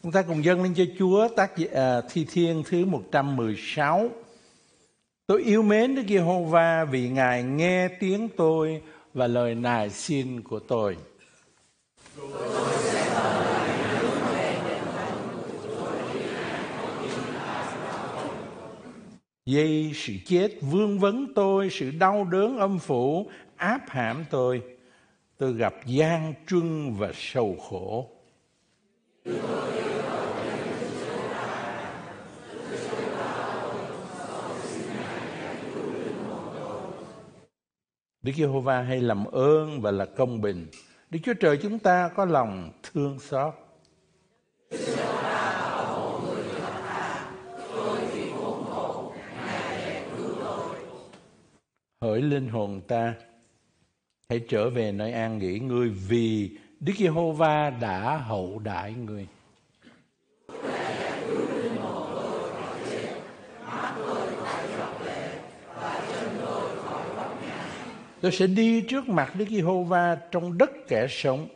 Chúng ta cùng dâng lên cho Chúa thi thiên thứ 116. Tôi yêu mến Đức Giê-hô-va vì Ngài nghe tiếng tôi và lời nài xin của tôi. Dây sự chết vương vấn tôi, sự đau đớn âm phủ áp hãm tôi gặp gian truân và sầu khổ. Đức Giê-hô-va hay làm ơn và là công bình. Đức Chúa Trời chúng ta có lòng thương xót. Hỡi linh hồn ta, hãy trở về nơi an nghỉ ngươi, vì Đức Giê-hô-va đã hậu đãi ngươi. Tôi sẽ đi trước mặt Đức Giê-hô-va trong đất kẻ sống.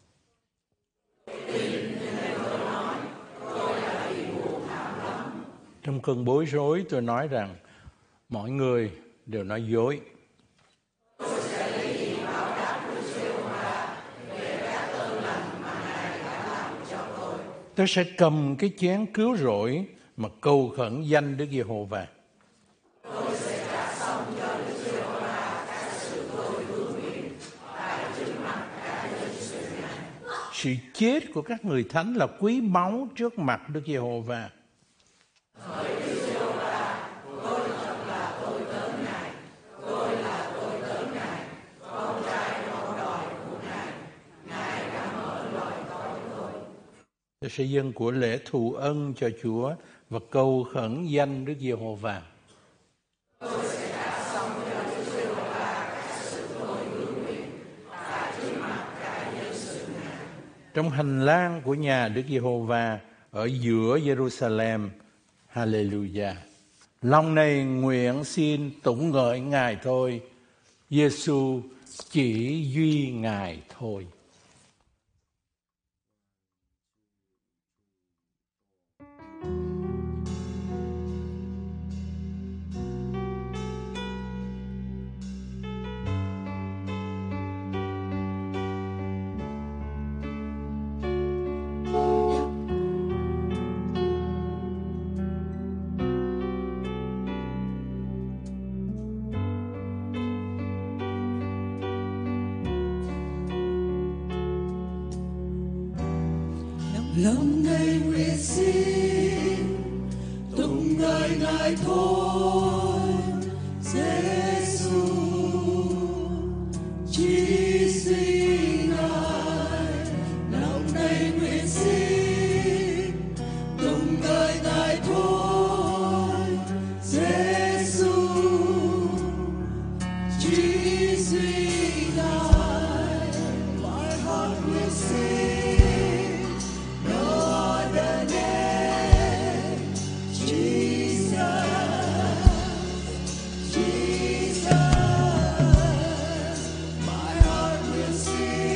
Trong cơn bối rối tôi nói rằng mọi người đều nói dối. Tôi sẽ cầm cái chén cứu rỗi mà cầu khẩn danh Đức Giê-hô-va. Sự chết của các người thánh là quý báu trước mặt Đức Giê-hô-va. Tôi sẽ dâng của lễ thù ân cho Chúa và cầu khẩn danh Đức Giê-hô-va. Trong hành lang của nhà Đức Giê-hô-va ở giữa Jerusalem, Hallelujah. Lòng này nguyện xin tụng ngợi Ngài thôi, Giê-xu chỉ duy Ngài thôi. Lòng này nguyện xin tụng ngợi Ngài thôi, Giê-xu chỉ duy Ngài. Lòng này nguyện xin tụng ngợi Ngài thôi, Giê-xu chỉ duy Ngài. My heart will sing. See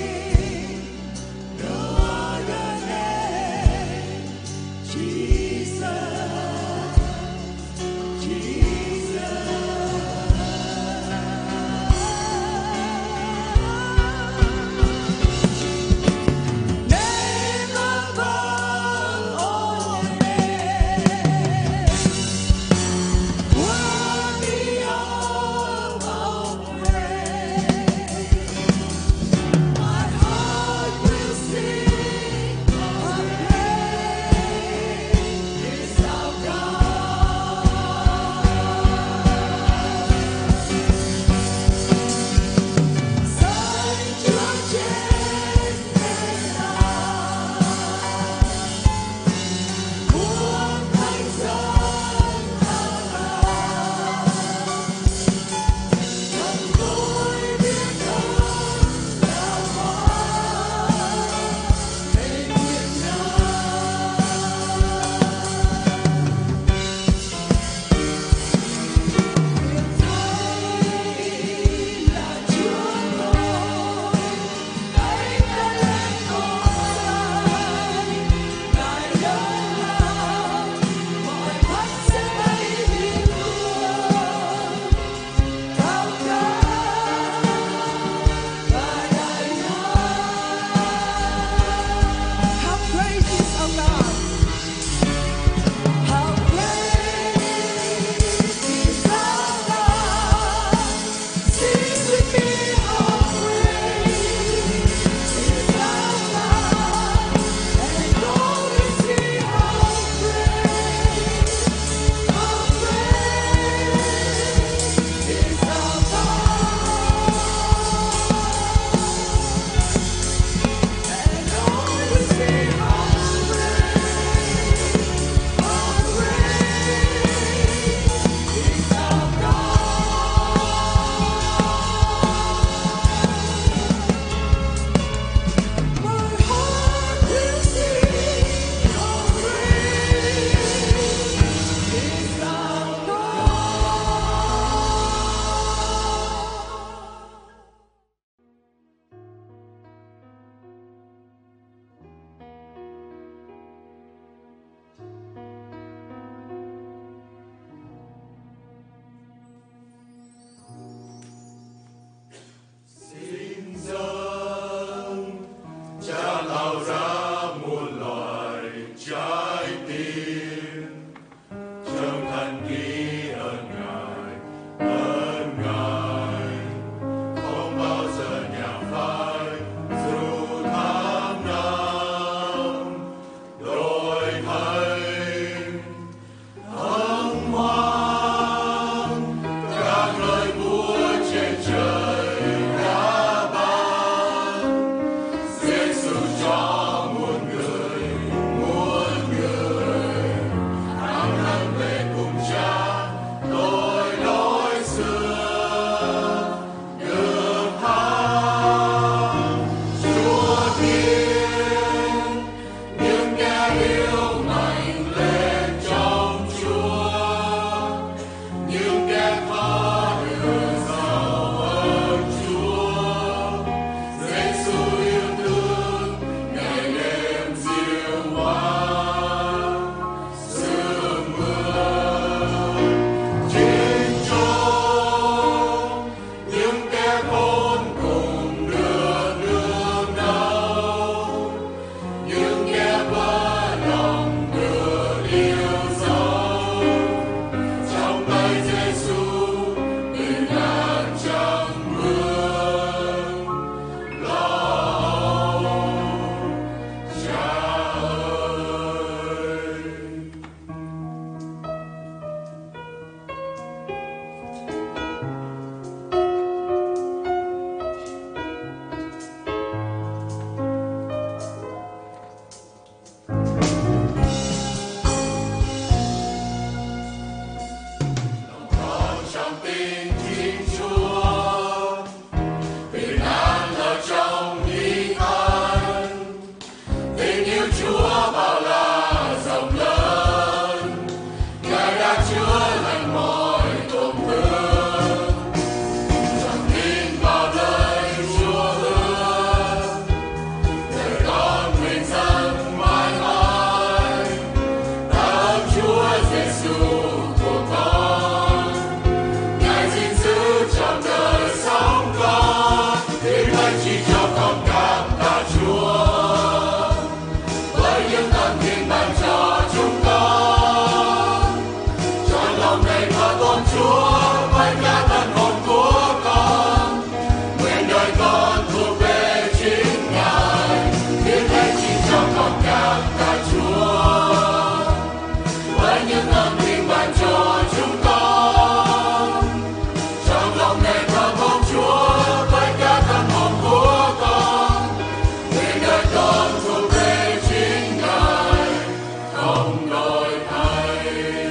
thánh chỉ cho con cảm tạ Chúa với những ân điển ban cho chúng con. Cho lòng này mà tôn Chúa với cả thân hồn của con. Nguyện đời con thuộc về chính Ngài. Như thế chỉ cho con cảm tạ Chúa với những ân điển ban cho chúng con. Trong lòng này mà tôn Chúa với cả thân hồn của con. Nguyện đời con thuộc về chính Ngài, không đổi thay.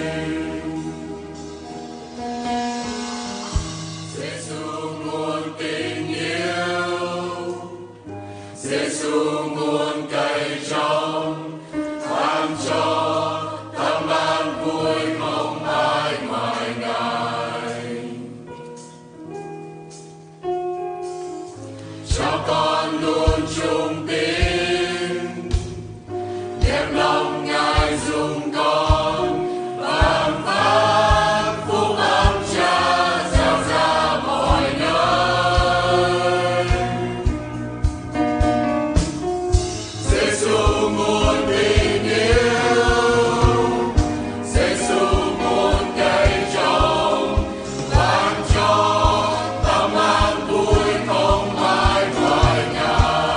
Giêsu nguồn tình yêu, Giêsu nguồn cậy trong, ban cho tâm an vui không ai ngoài Ngài. Cho con luôn trung tín, đem lòng Ngài dùng con, vang vang phúc âm Cha gieo ra mọi nơi. Giêsu nguồn tình yêu, Giêsu nguồn cậy trong, ban cho tâm an vui không ai ngoài Ngài.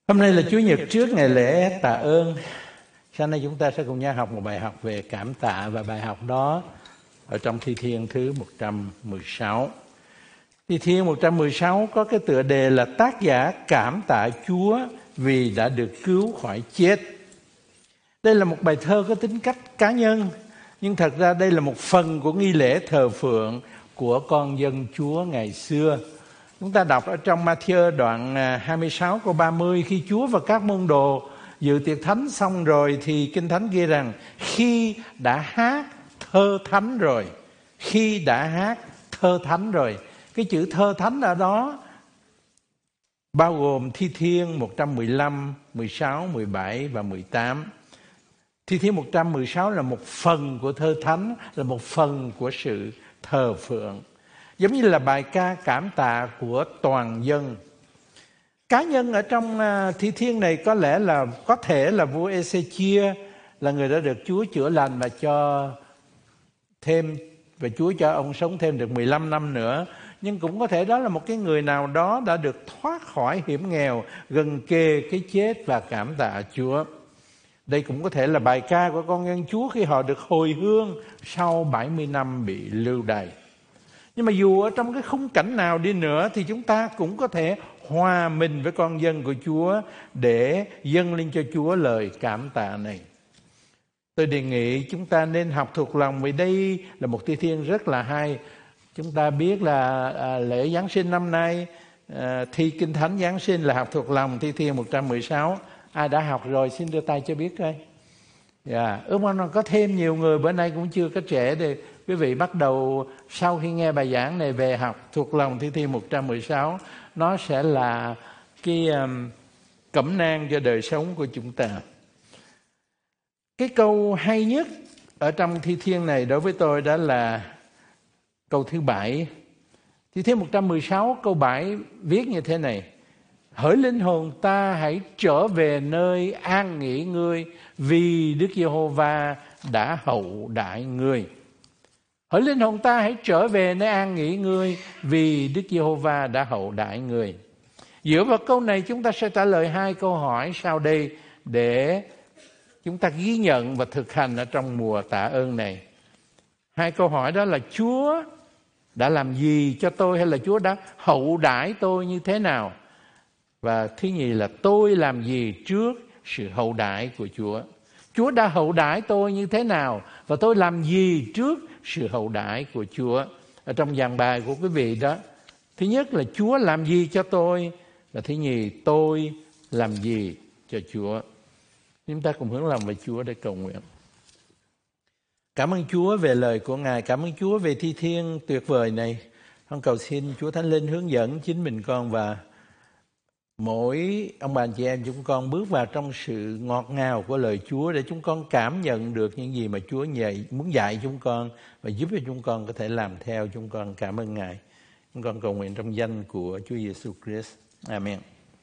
Hôm nay là Chủ nhật trước ngày lễ tạ ơn. Sáng nay chúng ta sẽ cùng nhau học một bài học về cảm tạ, và bài học đó ở trong Thi Thiên thứ 116. Thi Thiên 116 có cái tựa đề là tác giả cảm tạ Chúa vì đã được cứu khỏi chết. Đây là một bài thơ có tính cách cá nhân, nhưng thật ra đây là một phần của nghi lễ thờ phượng của con dân Chúa ngày xưa. Chúng ta đọc ở trong Ma-thi-ơ đoạn 26 câu 30, khi Chúa và các môn đồ dự tiệc thánh xong rồi thì Kinh Thánh ghi rằng khi đã hát thơ thánh rồi. Khi đã hát thơ thánh rồi. Cái chữ thơ thánh ở đó bao gồm Thi Thiên 115, 16, 17 và 18. Thi Thiên 116 là một phần của thơ thánh, là một phần của sự thờ phượng. Giống như là bài ca cảm tạ của toàn dân. Cá nhân ở trong Thi Thiên này có thể là vua Ê-xê-chia, là người đã được Chúa chữa lành và Chúa cho ông sống thêm được 15 năm nữa. Nhưng cũng có thể đó là một cái người nào đó đã được thoát khỏi hiểm nghèo, gần kề cái chết và cảm tạ Chúa. Đây cũng có thể là bài ca của con dân Chúa khi họ được hồi hương sau 70 năm bị lưu đày. Nhưng mà dù ở trong cái khung cảnh nào đi nữa thì chúng ta cũng có thể hòa mình với con dân của Chúa để dâng lên cho Chúa lời cảm tạ này. Tôi đề nghị chúng ta nên học thuộc lòng, vì đây là một Thi Thiên rất là hay. Chúng ta biết là lễ Giáng sinh năm nay, thi Kinh Thánh Giáng sinh là học thuộc lòng Thi Thiên 116. Ai đã học rồi xin đưa tay cho biết coi. Ước mong có thêm nhiều người, bữa nay cũng chưa có trễ để quý vị bắt đầu sau khi nghe bài giảng này về học thuộc lòng Thi Thiên 116. Nó sẽ là cái cẩm nang cho đời sống của chúng ta. Cái câu hay nhất ở trong Thi Thiên này đối với tôi đó là câu thứ 7. Thi Thiên 116 câu 7 viết như thế này: hỡi linh hồn ta, hãy trở về nơi an nghỉ ngươi, vì Đức Giê-hô-va đã hậu đãi ngươi. Hỡi linh hồn ta, hãy trở về nơi an nghỉ ngươi, vì Đức Giê-hô-va đã hậu đãi ngươi. Dựa vào câu này chúng ta sẽ trả lời 2 câu hỏi sau đây để chúng ta ghi nhận và thực hành ở trong mùa tạ ơn này. 2 câu hỏi đó là: Chúa đã làm gì cho tôi, hay là Chúa đã hậu đãi tôi như thế nào? Và thứ nhì là tôi làm gì trước sự hậu đãi của Chúa? Chúa đã hậu đãi tôi như thế nào và tôi làm gì trước sự hậu đãi của Chúa? Ở trong dàn bài của quý vị đó, thứ nhất là Chúa làm gì cho tôi, và thứ nhì tôi làm gì cho Chúa. Chúng ta cùng hướng lòng về Chúa để cầu nguyện. Cảm ơn Chúa về lời của Ngài, cảm ơn Chúa về Thi Thiên tuyệt vời này. Con cầu xin Chúa Thánh Linh hướng dẫn chính mình con và mỗi ông bà anh chị em chúng con bước vào trong sự ngọt ngào của lời Chúa, để chúng con cảm nhận được những gì mà Chúa muốn dạy chúng con và giúp cho chúng con có thể làm theo. Chúng con cảm ơn Ngài. Chúng con cầu nguyện trong danh của Chúa Giêsu Christ. Amen.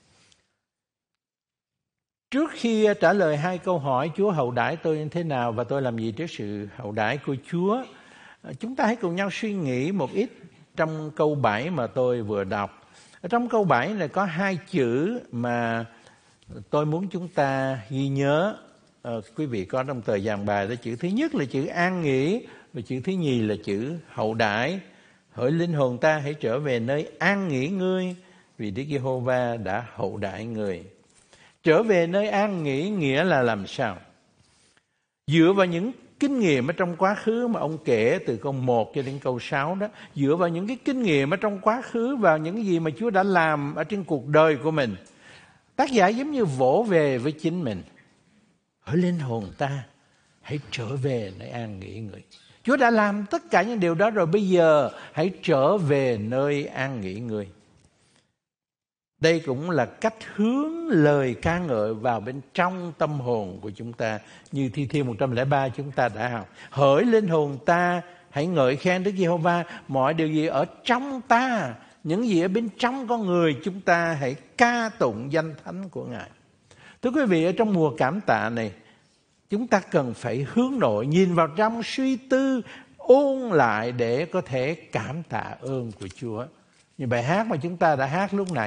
Trước khi trả lời 2 câu hỏi Chúa hậu đãi tôi như thế nào và tôi làm gì trước sự hậu đãi của Chúa, chúng ta hãy cùng nhau suy nghĩ một ít trong câu 7 mà tôi vừa đọc. Ở trong câu 7 này có 2 chữ mà tôi muốn chúng ta ghi nhớ. Quý vị có trong tờ dàn bài đó, chữ thứ nhất là chữ an nghỉ và chữ thứ nhì là chữ hậu đãi. Hỡi linh hồn ta, hãy trở về nơi an nghỉ ngươi, vì Đức Giê-hô-va đã hậu đãi người. Trở về nơi an nghỉ nghĩa là làm sao? Dựa vào những kinh nghiệm ở trong quá khứ mà ông kể từ câu 1 cho đến câu 6 đó, dựa vào những cái kinh nghiệm ở trong quá khứ, vào những gì mà Chúa đã làm ở trên cuộc đời của mình, tác giả giống như vỗ về với chính mình. Hỡi linh hồn ta, hãy trở về nơi an nghỉ người. Chúa đã làm tất cả những điều đó rồi, bây giờ hãy trở về nơi an nghỉ người. Đây cũng là cách hướng lời ca ngợi vào bên trong tâm hồn của chúng ta, như Thi Thiên 103 chúng ta đã học. Hỡi linh hồn ta, hãy ngợi khen Đức Giê-hô-va, mọi điều gì ở trong ta, những gì ở bên trong con người chúng ta, hãy ca tụng danh thánh của Ngài. Thưa quý vị, ở trong mùa cảm tạ này, chúng ta cần phải hướng nội, nhìn vào trong, suy tư, ôn lại để có thể cảm tạ ơn của Chúa. Như bài hát mà chúng ta đã hát lúc nãy,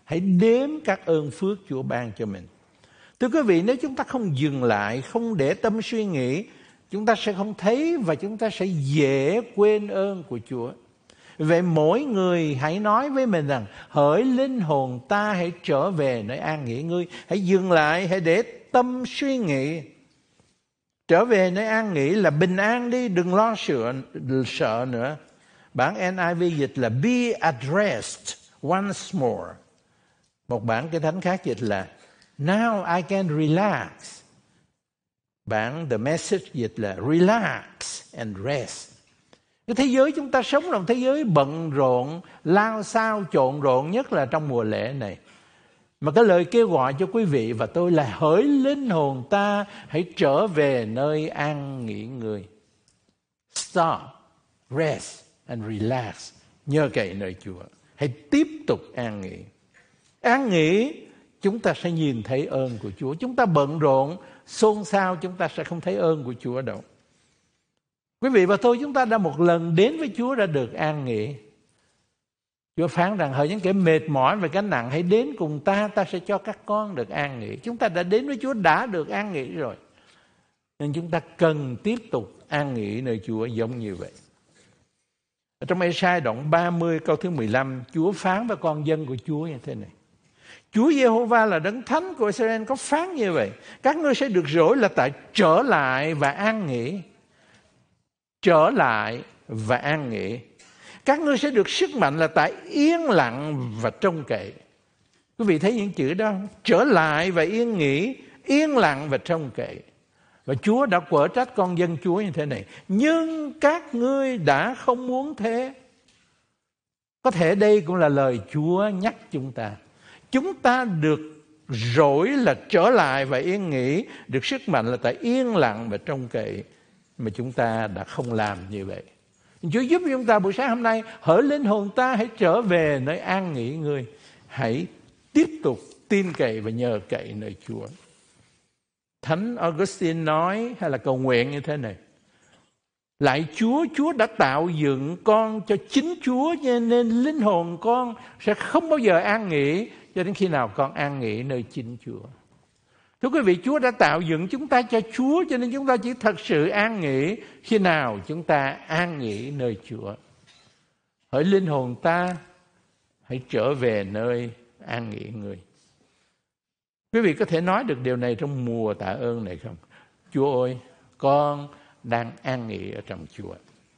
Hãy đếm các ơn phước Chúa ban cho mình. Thưa quý vị, nếu chúng ta không dừng lại, không để tâm suy nghĩ, chúng ta sẽ không thấy và chúng ta sẽ dễ quên ơn của Chúa. Vậy mỗi người hãy nói với mình rằng: hỡi linh hồn ta, hãy trở về nơi an nghỉ ngươi. Hãy dừng lại, hãy để tâm suy nghĩ. Trở về nơi an nghỉ là bình an đi, đừng lo sợ nữa. Bản NIV dịch là be at rest once more. Một bản Kinh Thánh khác dịch là now I can relax. Bản The Message dịch là relax and rest. Cái thế giới chúng ta sống là một thế giới bận rộn, lao xao, trộn rộn, nhất là trong mùa lễ này. Mà cái lời kêu gọi cho quý vị và tôi là: hỡi linh hồn ta, hãy trở về nơi an nghỉ ngươi. Stop, rest and relax. Nhờ cậy nơi Chúa. Hãy tiếp tục an nghỉ. An nghỉ, chúng ta sẽ nhìn thấy ơn của Chúa. Chúng ta bận rộn, xôn xao, chúng ta sẽ không thấy ơn của Chúa đâu. Quý vị và tôi, chúng ta đã một lần đến với Chúa đã được an nghỉ. Chúa phán rằng: hỡi những kẻ mệt mỏi và gánh nặng, hãy đến cùng ta, ta sẽ cho các con được an nghỉ. Chúng ta đã đến với Chúa, đã được an nghỉ rồi. Nên chúng ta cần tiếp tục an nghỉ nơi Chúa giống như vậy. Ở trong Ê-sai đoạn 30 câu thứ 15, Chúa phán với con dân của Chúa như thế này: Chúa Giê-hô-va là đấng thánh của Israel có phán như vậy: các ngươi sẽ được rỗi là tại trở lại và an nghỉ. Trở lại và an nghỉ. Các ngươi sẽ được sức mạnh là tại yên lặng và trông cậy. Quý vị thấy những chữ đó: trở lại và yên nghỉ, yên lặng và trông cậy. Và Chúa đã quở trách con dân Chúa như thế này: nhưng các ngươi đã không muốn thế. Có thể đây cũng là lời Chúa nhắc chúng ta. Chúng ta được rỗi là trở lại và yên nghỉ, được sức mạnh là tại yên lặng và trông cậy. Mà chúng ta đã không làm như vậy. Chúa giúp chúng ta buổi sáng hôm nay: hỡi linh hồn ta, hãy trở về nơi an nghỉ ngươi. Hãy tiếp tục tin cậy và nhờ cậy nơi Chúa. Thánh Augustine nói hay là cầu nguyện như thế này: lạy Chúa, Chúa đã tạo dựng con cho chính Chúa, cho nên linh hồn con sẽ không bao giờ an nghỉ cho đến khi nào con an nghỉ nơi chính Chúa. Thưa quý vị, Chúa đã tạo dựng chúng ta cho Chúa, cho nên chúng ta chỉ thật sự an nghỉ khi nào chúng ta an nghỉ nơi Chúa. Hỡi linh hồn ta, hãy trở về nơi an nghỉ ngươi. Quý vị có thể nói được điều này trong mùa tạ ơn này không? Chúa ơi, con đang an nghỉ ở trong Chúa.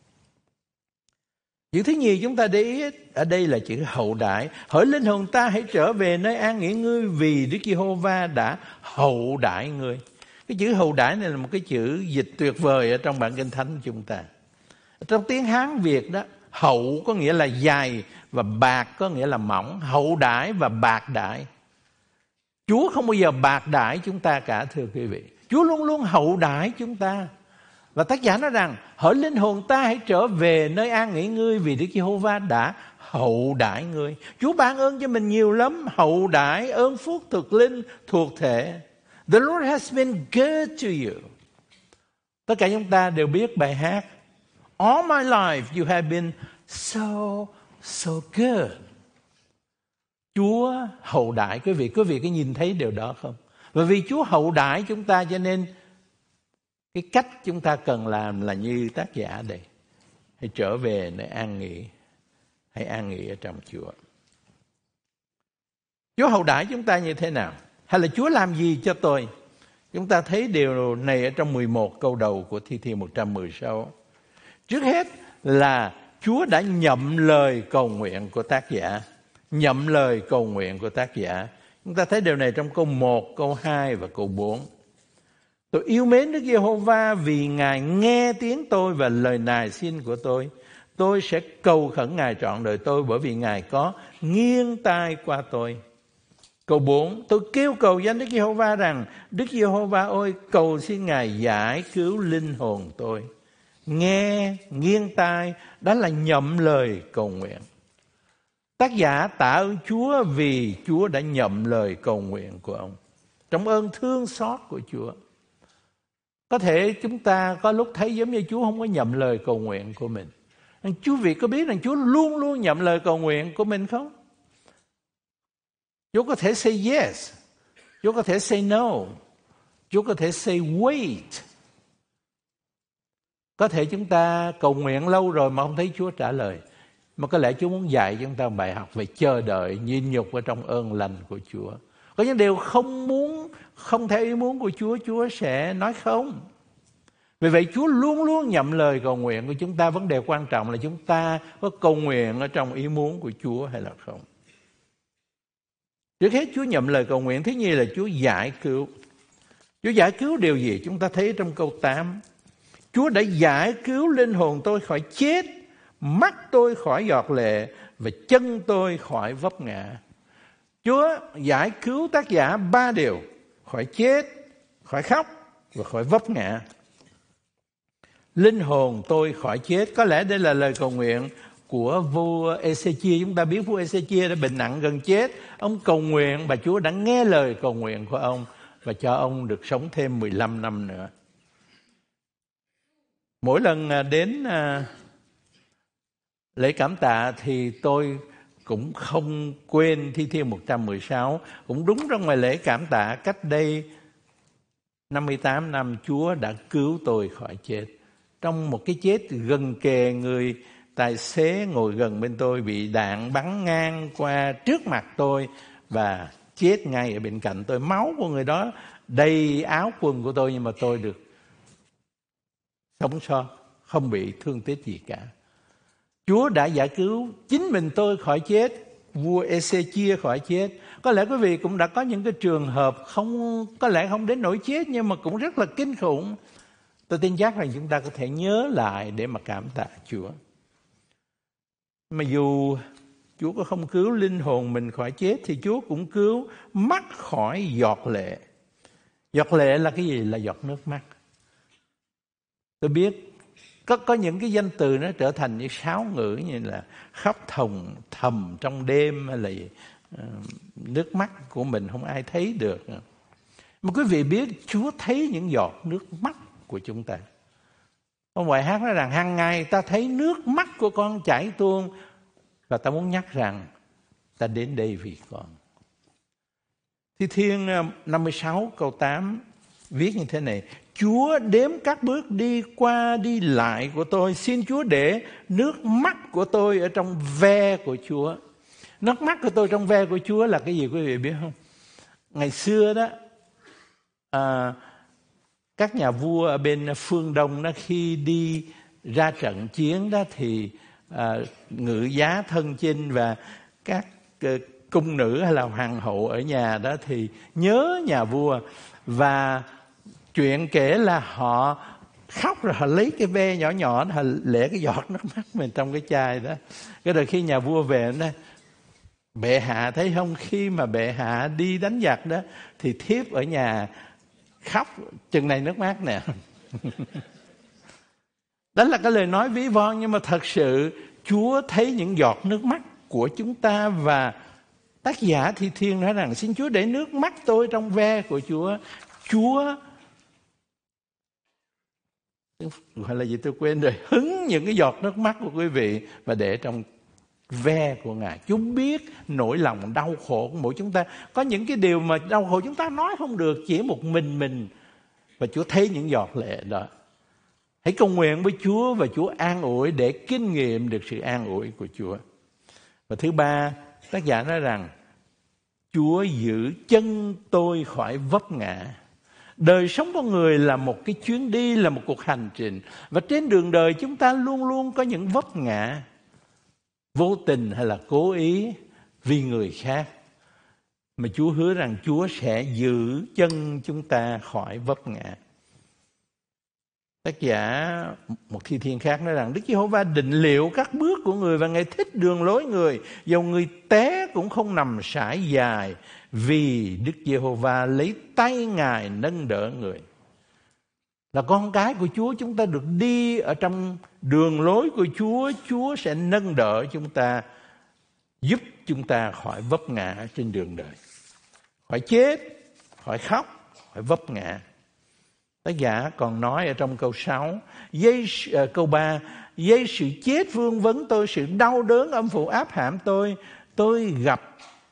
Chữ thứ nhì chúng ta để ý ở đây là chữ hậu đãi. Hỡi linh hồn ta, hãy trở về nơi an nghỉ ngươi, vì Đức Giê-hô-va đã hậu đãi ngươi. Cái chữ hậu đãi này là một cái chữ dịch tuyệt vời ở trong bản Kinh Thánh của chúng ta. Trong tiếng Hán Việt đó, hậu có nghĩa là dày và bạc có nghĩa là mỏng. Hậu đãi và bạc đãi. Chúa không bao giờ bạc đãi chúng ta cả, thưa quý vị. Chúa luôn luôn hậu đãi chúng ta. Và tác giả nói rằng: hỡi linh hồn ta, hãy trở về nơi an nghỉ ngươi, vì Đức Giê-hô-va đã hậu đãi ngươi. Chúa ban ơn cho mình nhiều lắm. Hậu đãi, ơn phúc thực linh thuộc thể. The Lord has been good to you. Tất cả chúng ta đều biết bài hát All my life you have been so good. Chúa hậu đãi quý vị có nhìn thấy điều đó không? Và vì Chúa hậu đãi chúng ta, cho nên cái cách chúng ta cần làm là như tác giả đây: hãy trở về nơi an nghỉ. Hãy an nghỉ ở trong Chúa. Chúa hậu đãi chúng ta như thế nào? Hay là Chúa làm gì cho tôi? Chúng ta thấy điều này ở trong 11 câu đầu của Thi Thiên 116. Trước hết là Chúa đã nhậm lời cầu nguyện của tác giả. Nhậm lời cầu nguyện của tác giả. Chúng ta thấy điều này trong câu 1, câu 2 và câu 4. Tôi yêu mến Đức Giê-hô-va vì Ngài nghe tiếng tôi và lời nài xin của tôi. Tôi sẽ cầu khẩn Ngài trọn đời tôi, bởi vì Ngài có nghiêng tai qua tôi. Câu 4, tôi kêu cầu danh Đức Giê-hô-va rằng: Đức Giê-hô-va ơi, cầu xin Ngài giải cứu linh hồn tôi. Nghe, nghiêng tai, đó là nhậm lời cầu nguyện. Tác giả tạ ơn Chúa vì Chúa đã nhậm lời cầu nguyện của ông. Trong ơn thương xót của Chúa. Có thể chúng ta có lúc thấy giống như Chúa không có nhậm lời cầu nguyện của mình. Chúa Việt có biết rằng Chúa luôn luôn nhậm lời cầu nguyện của mình không? Chúa có thể say yes, Chúa có thể say no, Chúa có thể say wait. Có thể chúng ta cầu nguyện lâu rồi mà không thấy Chúa trả lời. Mà có lẽ Chúa muốn dạy chúng ta bài học về chờ đợi, nhịn nhục ở trong ơn lành của Chúa. Có những điều không theo ý muốn của Chúa, Chúa sẽ nói không. Vì vậy Chúa luôn luôn nhậm lời cầu nguyện của chúng ta. Vấn đề quan trọng là chúng ta có cầu nguyện ở trong ý muốn của Chúa hay là không. Trước hết Chúa nhậm lời cầu nguyện. Thứ nhì là Chúa giải cứu. Chúa giải cứu điều gì? Chúng ta thấy trong câu 8. Chúa đã giải cứu linh hồn tôi khỏi chết, mắt tôi khỏi giọt lệ và chân tôi khỏi vấp ngã. Chúa giải cứu tác giả 3 điều: khỏi chết, khỏi khóc và khỏi vấp ngã. Linh hồn tôi khỏi chết. Có lẽ đây là lời cầu nguyện của vua Ê-xê-chia. Chúng ta biết vua Ê-xê-chia đã bệnh nặng gần chết. Ông cầu nguyện và Chúa đã nghe lời cầu nguyện của ông và cho ông được sống thêm 15 năm nữa. Mỗi lần đến lễ cảm tạ thì tôi cũng không quên thi thiên 116. Cũng đúng trong ngày lễ cảm tạ cách đây 58 năm, Chúa đã cứu tôi khỏi chết. Trong một cái chết gần kề, người tài xế ngồi gần bên tôi bị đạn bắn ngang qua trước mặt tôi và chết ngay ở bên cạnh tôi. Máu của người đó đầy áo quần của tôi, nhưng mà tôi được sống sót, không bị thương tích gì cả. Chúa đã giải cứu chính mình tôi khỏi chết, vua Ê-xê-chia khỏi chết. Có lẽ quý vị cũng đã có những cái trường hợp có lẽ không đến nỗi chết, nhưng mà cũng rất là kinh khủng. Tôi tin chắc rằng chúng ta có thể nhớ lại để mà cảm tạ Chúa. Mà dù Chúa có không cứu linh hồn mình khỏi chết thì Chúa cũng cứu mắt khỏi giọt lệ. Giọt lệ là cái gì? Là giọt nước mắt. Tôi biết có những cái danh từ nó trở thành những sáo ngữ như là khóc thầm trong đêm, hay là nước mắt của mình không ai thấy được. Mà quý vị biết Chúa thấy những giọt nước mắt của chúng ta. Ông bài hát nói rằng hàng ngày ta thấy nước mắt của con chảy tuôn, và ta muốn nhắc rằng ta đến đây vì con. Thi Thiên 56 câu 8 viết như thế này: Chúa đếm các bước đi qua đi lại của tôi, xin Chúa để nước mắt của tôi ở trong ve của Chúa. Nước mắt của tôi trong ve của Chúa là cái gì quý vị biết không? Ngày xưa đó, các nhà vua ở bên phương Đông đó, khi đi ra trận chiến đó thì ngự giá thân chinh và các cung nữ hay là hoàng hậu ở nhà đó thì nhớ nhà vua, và chuyện kể là họ khóc rồi họ lấy cái ve nhỏ nhỏ họ lẻ cái giọt nước mắt mình trong cái chai đó. Cái rồi khi nhà vua về đó, bệ hạ thấy không, khi mà bệ hạ đi đánh giặc đó thì thiếp ở nhà khóc chừng này nước mắt nè. Đó là cái lời nói ví von, nhưng mà thật sự Chúa thấy những giọt nước mắt của chúng ta. Và tác giả Thi Thiên nói rằng xin Chúa để nước mắt tôi trong ve của Chúa. Chúa gọi là gì tôi quên rồi, hứng những cái giọt nước mắt của quý vị và để trong ve của Ngài. Chúa biết nỗi lòng đau khổ của mỗi chúng ta. Có những cái điều mà đau khổ chúng ta nói không được, chỉ một mình. Và Chúa thấy những giọt lệ đó. Hãy cầu nguyện với Chúa và Chúa an ủi để kinh nghiệm được sự an ủi của Chúa. Và thứ ba, tác giả nói rằng Chúa giữ chân tôi khỏi vấp ngã. Đời sống con người là một cái chuyến đi, là một cuộc hành trình. Và trên đường đời chúng ta luôn luôn có những vấp ngã, vô tình hay là cố ý vì người khác. Mà Chúa hứa rằng Chúa sẽ giữ chân chúng ta khỏi vấp ngã. Tác giả một Thi Thiên khác nói rằng Đức Giê-hô-va định liệu các bước của người và Ngài thích đường lối người. Dầu người té cũng không nằm sải dài, vì Đức Giê-hô-va lấy tay Ngài nâng đỡ người. Là con cái của Chúa, chúng ta được đi ở trong đường lối của Chúa. Chúa sẽ nâng đỡ chúng ta, giúp chúng ta khỏi vấp ngã trên đường đời, khỏi chết, khỏi khóc, khỏi vấp ngã. Tác giả còn nói ở trong câu 6, câu 3, dây sự chết vương vấn tôi, sự đau đớn âm phủ áp hãm tôi gặp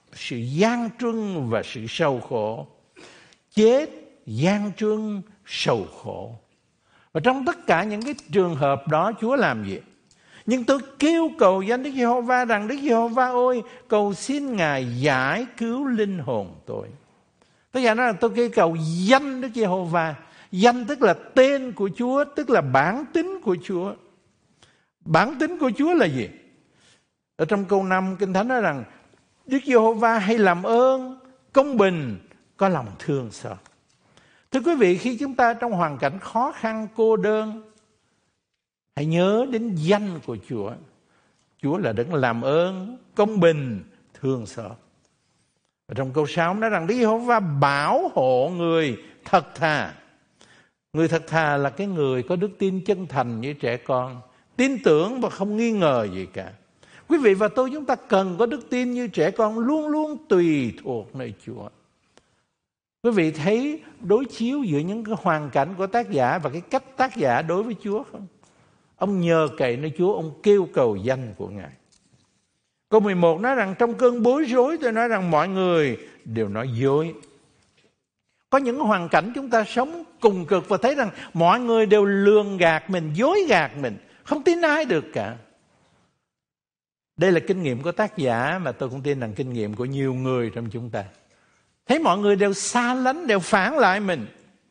sự gian truân và sự sầu khổ. Chết, gian truân, sầu khổ. Và trong tất cả những cái trường hợp đó Chúa làm gì? Nhưng tôi kêu cầu danh Đức Giê-hô-va rằng: Đức Giê-hô-va ơi, cầu xin Ngài giải cứu linh hồn tôi. Tức là nói là tôi kêu cầu danh Đức Giê-hô-va. Danh tức là tên của Chúa, tức là bản tính của Chúa. Bản tính của Chúa là gì? Ở trong câu 5 Kinh Thánh nói rằng Đức Giê-hô-va hay làm ơn, công bình, có lòng thương xót. Thưa quý vị, khi chúng ta trong hoàn cảnh khó khăn, cô đơn, hãy nhớ đến danh của Chúa. Chúa là đấng làm ơn, công bình, thương xót. Và trong câu 6 nói rằng Đức Giê-hô-va bảo hộ người thật thà. Người thật thà là cái người có đức tin chân thành như trẻ con, tin tưởng và không nghi ngờ gì cả. Quý vị và tôi, chúng ta cần có đức tin như trẻ con, luôn luôn tùy thuộc nơi Chúa. Quý vị thấy đối chiếu giữa những cái hoàn cảnh của tác giả và cái cách tác giả đối với Chúa không? Ông nhờ cậy nơi Chúa, ông kêu cầu danh của Ngài. Câu 11 nói rằng trong cơn bối rối tôi nói rằng mọi người đều nói dối. Có những hoàn cảnh chúng ta sống cùng cực và thấy rằng mọi người đều lường gạt mình, dối gạt mình, không tin ai được cả. Đây là kinh nghiệm của tác giả mà tôi cũng tin rằng kinh nghiệm của nhiều người trong chúng ta. Thấy mọi người đều xa lánh, đều phản lại mình.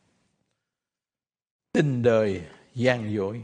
Tình đời gian dối.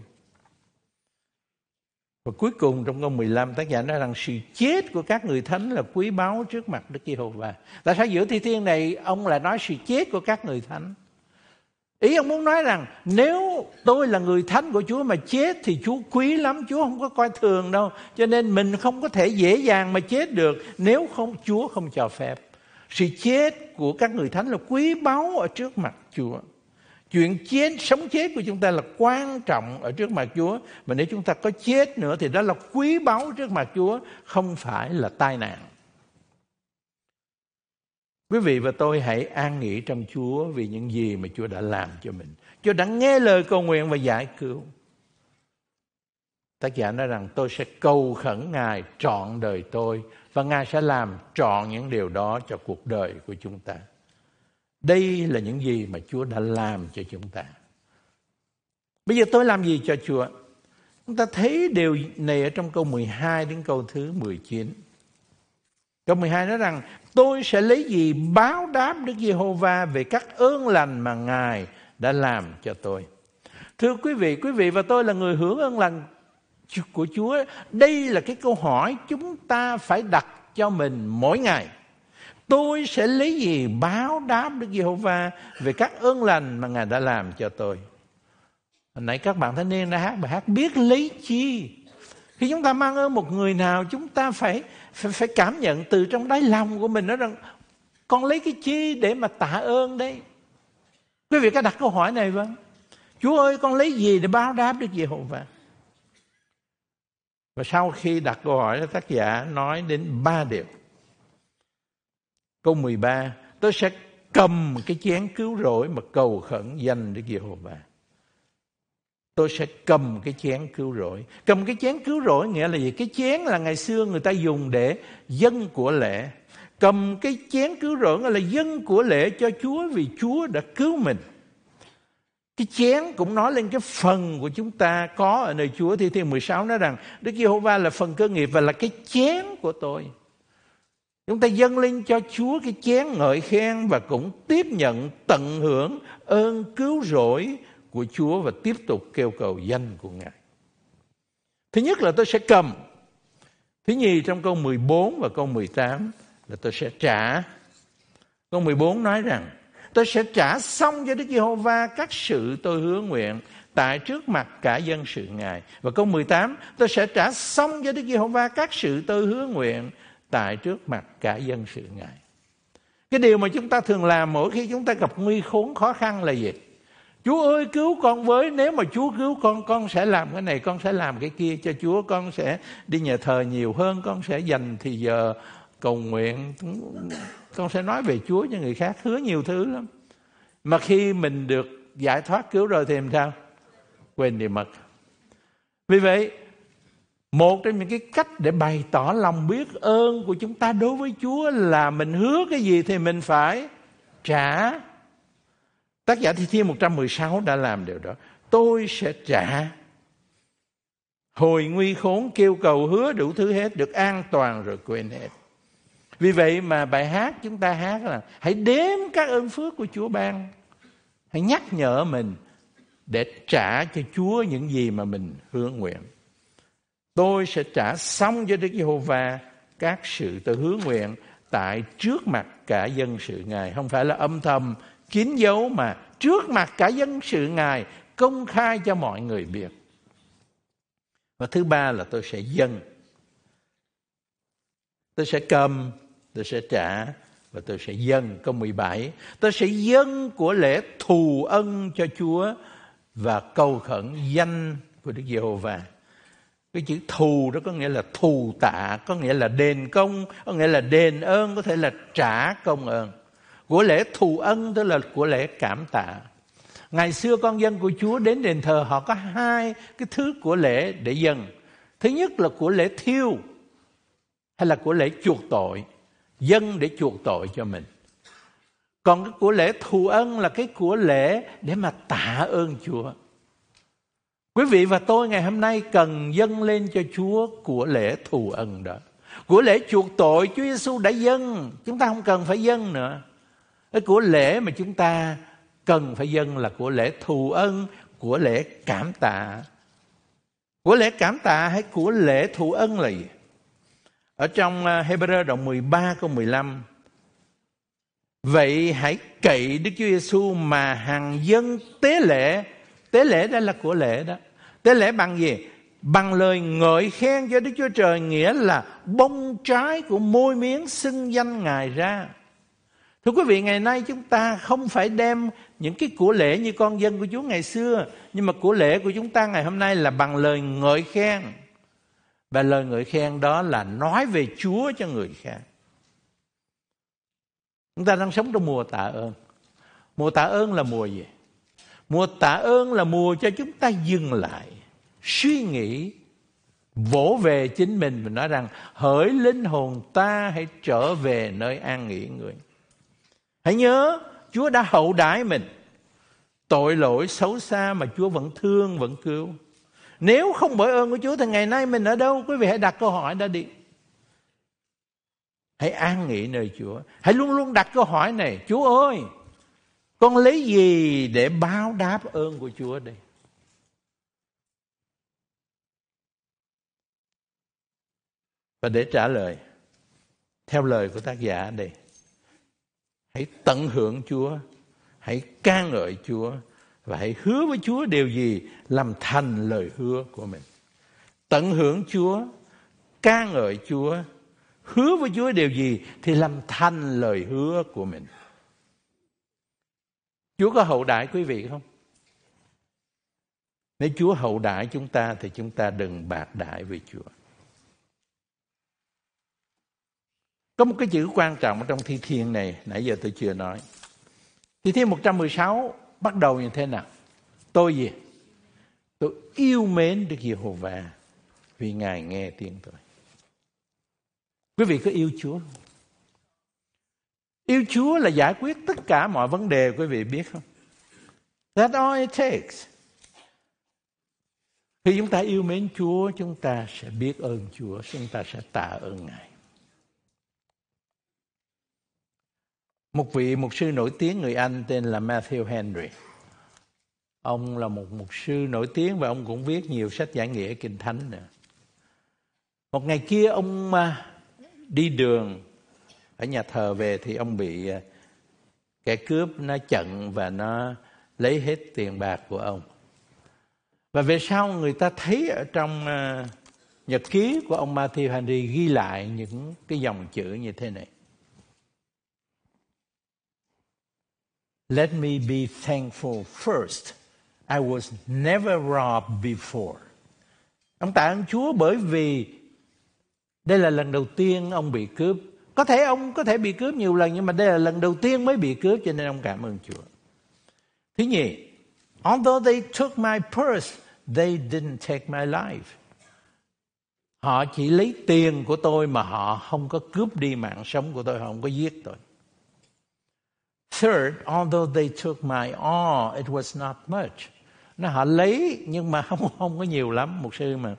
Và cuối cùng trong câu 15 tác giả nói rằng sự chết của các người thánh là quý báu trước mặt Đức Giê-hô-va. Tại sao giữa thi thiên này ông lại nói sự chết của các người thánh? Ý ông muốn nói rằng nếu tôi là người thánh của Chúa mà chết thì Chúa quý lắm, Chúa không có coi thường đâu. Cho nên mình không có thể dễ dàng mà chết được nếu không Chúa không cho phép. Sự chết của các người thánh là quý báu ở trước mặt Chúa. Chuyện chết, sống chết của chúng ta là quan trọng ở trước mặt Chúa. Mà nếu chúng ta có chết nữa thì đó là quý báu trước mặt Chúa, không phải là tai nạn. Quý vị và tôi hãy an nghỉ trong Chúa vì những gì mà Chúa đã làm cho mình. Chúa đã nghe lời cầu nguyện và giải cứu. Tác giả nói rằng tôi sẽ cầu khẩn Ngài trọn đời tôi và Ngài sẽ làm trọn những điều đó cho cuộc đời của chúng ta. Đây là những gì mà Chúa đã làm cho chúng ta. Bây giờ tôi làm gì cho Chúa? Chúng ta thấy điều này ở trong câu 12 đến câu thứ 19. Câu 12 nói rằng tôi sẽ lấy gì báo đáp Đức Giê-hô-va về các ơn lành mà Ngài đã làm cho tôi. Thưa quý vị và tôi là người hưởng ơn lành của Chúa. Đây là cái câu hỏi chúng ta phải đặt cho mình mỗi ngày. Tôi sẽ lấy gì báo đáp Đức Giê-hô-va về các ơn lành mà Ngài đã làm cho tôi. Hồi nãy các bạn thanh niên đã hát bài hát biết lấy chi. Khi chúng ta mang ơn một người nào, chúng ta phải cảm nhận từ trong đáy lòng của mình, nói rằng con lấy cái chi để mà tạ ơn đấy. Quý vị có đặt câu hỏi này vâng? Chúa ơi, con lấy gì để báo đáp Đức Giê-hô-va? Và sau khi đặt câu hỏi, tác giả nói đến 3 điều. Câu 13, tôi sẽ cầm cái chén cứu rỗi mà cầu khẩn danh Đức Giê-hô-va. Tôi sẽ cầm cái chén cứu rỗi. Cầm cái chén cứu rỗi nghĩa là gì? Cái chén là ngày xưa người ta dùng để dâng của lễ. Cầm cái chén cứu rỗi nghĩa là dâng của lễ cho Chúa vì Chúa đã cứu mình. Cái chén cũng nói lên cái phần của chúng ta có ở nơi Chúa. Thi Thiên 16 nói rằng Đức Giê-hô-va là phần cơ nghiệp và là cái chén của tôi. Chúng ta dâng lên cho Chúa cái chén ngợi khen và cũng tiếp nhận tận hưởng ơn cứu rỗi của Chúa và tiếp tục kêu cầu danh của Ngài. Thứ nhất là tôi sẽ cầm. Thứ nhì trong câu 14 và câu 18 là tôi sẽ trả. Câu 14 nói rằng tôi sẽ trả xong cho Đức Giê-hô-va các sự tôi hứa nguyện tại trước mặt cả dân sự Ngài. Và câu 18 tôi sẽ trả xong cho Đức Giê-hô-va các sự tôi hứa nguyện tại trước mặt cả dân sự Ngài. Cái điều mà chúng ta thường làm mỗi khi chúng ta gặp nguy khốn khó khăn là gì? Chúa ơi cứu con với, nếu mà Chúa cứu con sẽ làm cái này, con sẽ làm cái kia cho Chúa, con sẽ đi nhà thờ nhiều hơn, con sẽ dành thì giờ cầu nguyện, con sẽ nói về Chúa cho người khác, hứa nhiều thứ lắm. Mà khi mình được giải thoát cứu rồi thì làm sao? Quên đi mất. Vì vậy, Một trong những cái cách để bày tỏ lòng biết ơn của chúng ta đối với Chúa là mình hứa cái gì thì mình phải trả. Tác giả Thi Thiên 116 đã làm điều đó. Tôi sẽ trả. Hồi nguy khốn kêu cầu hứa đủ thứ hết, được an toàn rồi quên hết. Vì vậy mà bài hát chúng ta hát là hãy đếm các ơn phước của Chúa ban. Hãy nhắc nhở mình để trả cho Chúa những gì mà mình hứa nguyện. Tôi sẽ trả xong cho Đức Giê-hô-va các sự tôi hứa nguyện tại trước mặt cả dân sự Ngài. Không phải là âm thầm, kín dấu, mà trước mặt cả dân sự Ngài, công khai cho mọi người biết. Và thứ ba là tôi sẽ dâng. Tôi sẽ cầm, tôi sẽ trả và tôi sẽ dâng. Câu 17, tôi sẽ dâng của lễ thù ân cho Chúa và cầu khẩn danh của Đức Giê-hô-va. Cái chữ thù đó có nghĩa là thù tạ, có nghĩa là đền công, có nghĩa là đền ơn, có thể là trả công ơn. Của lễ thù ân tức là của lễ cảm tạ. Ngày xưa con dân của Chúa đến đền thờ họ có hai cái thứ của lễ để dâng. Thứ nhất là của lễ thiêu hay là của lễ chuộc tội, dâng để chuộc tội cho mình. Còn cái của lễ thù ân là cái của lễ để mà tạ ơn Chúa. Quý vị và tôi ngày hôm nay cần dâng lên cho Chúa của lễ thù ân đó. Của lễ chuộc tội Chúa Giêsu đã dâng, chúng ta không cần phải dâng nữa. Cái của lễ mà chúng ta cần phải dâng là của lễ thù ân, của lễ cảm tạ. Của lễ cảm tạ hay của lễ thù ân là gì? Ở trong Hebrew đoạn 13 câu 15. Vậy hãy cậy Đức Chúa Giêsu mà hằng dâng tế lễ. Tế lễ đây là của lễ đó. Tế lễ bằng gì? Bằng lời ngợi khen cho Đức Chúa Trời, nghĩa là bông trái của môi miếng xưng danh Ngài ra. Thưa quý vị, ngày nay chúng ta không phải đem những cái của lễ như con dân của Chúa ngày xưa, nhưng mà của lễ của chúng ta ngày hôm nay là bằng lời ngợi khen. Và lời ngợi khen đó là nói về Chúa cho người khác. Chúng ta đang sống trong mùa tạ ơn. Mùa tạ ơn là mùa gì? Mùa tạ ơn là mùa cho chúng ta dừng lại, suy nghĩ, vỗ về chính mình và nói rằng hỡi linh hồn ta hãy trở về nơi an nghỉ người. Hãy nhớ Chúa đã hậu đãi mình, tội lỗi xấu xa mà Chúa vẫn thương, vẫn cứu. Nếu không bởi ơn của Chúa thì ngày nay mình ở đâu? Quý vị hãy đặt câu hỏi đó đi. Hãy an nghỉ nơi Chúa. Hãy luôn luôn đặt câu hỏi này: Chúa ơi, con lấy gì để báo đáp ơn của Chúa đây? Và để trả lời theo lời của tác giả đây, hãy tận hưởng Chúa, hãy ca ngợi Chúa và hãy hứa với Chúa điều gì làm thành lời hứa của mình. Tận hưởng Chúa, ca ngợi Chúa, hứa với Chúa điều gì thì làm thành lời hứa của mình. Chúa có hậu đãi quý vị không? Nếu Chúa hậu đãi chúng ta thì chúng ta đừng bạc đãi với Chúa. Có một cái chữ quan trọng trong Thi Thiên này, nãy giờ tôi chưa nói. Thi Thiên 116 bắt đầu như thế nào? Tôi gì? Tôi yêu mến Đức Giê-hô-va vì Ngài nghe tiếng tôi. Quý vị có yêu Chúa không? Yêu Chúa là giải quyết tất cả mọi vấn đề, quý vị biết không? That's all it takes. Khi chúng ta yêu mến Chúa, chúng ta sẽ biết ơn Chúa, chúng ta sẽ tạ ơn Ngài. Một vị mục sư nổi tiếng người Anh tên là Matthew Henry. Ông là một mục sư nổi tiếng và ông cũng viết nhiều sách giải nghĩa Kinh Thánh nữa. Một ngày kia ông đi đường ở nhà thờ về thì ông bị kẻ cướp nó chặn và nó lấy hết tiền bạc của ông. Và về sau người ta thấy ở trong nhật ký của ông Matthew Henry ghi lại những cái dòng chữ như thế này: Let me be thankful first. I was never robbed before. Ông tạ ơn Chúa bởi vì đây là lần đầu tiên ông bị cướp. Có thể ông có thể bị cướp nhiều lần, nhưng mà đây là lần đầu tiên mới bị cướp, cho nên ông cảm ơn Chúa. Thứ nhì, although they took my purse, they didn't take my life. Họ chỉ lấy tiền của tôi mà họ không có cướp đi mạng sống của tôi, họ không có giết tôi. Third, although they took my all, it was not much. Nó họ lấy nhưng mà không có nhiều lắm, mục sư mà.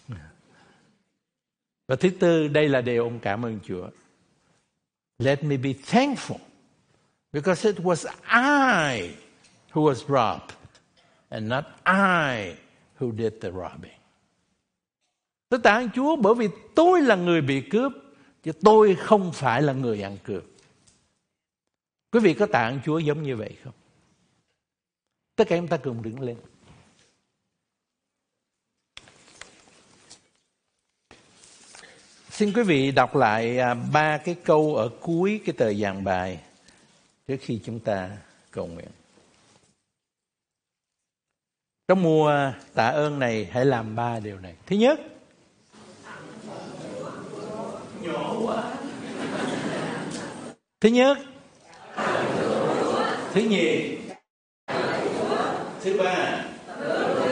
Và thứ tư, đây là điều ông cảm ơn Chúa. Let me be thankful because it was I who was robbed and not I who did the robbing. Tôi tạ ơn Chúa bởi vì tôi là người bị cướp, chứ tôi không phải là người ăn cướp. Quý vị có tạ ơn Chúa giống như vậy không? Tất cả chúng ta cùng đứng lên. Xin quý vị đọc lại 3 cái câu ở cuối cái tờ giảng bài trước khi chúng ta cầu nguyện. Trong mùa tạ ơn này hãy làm 3 điều này. Thứ nhất, nhỏ quá. Thứ nhất, thứ nhì, thứ ba,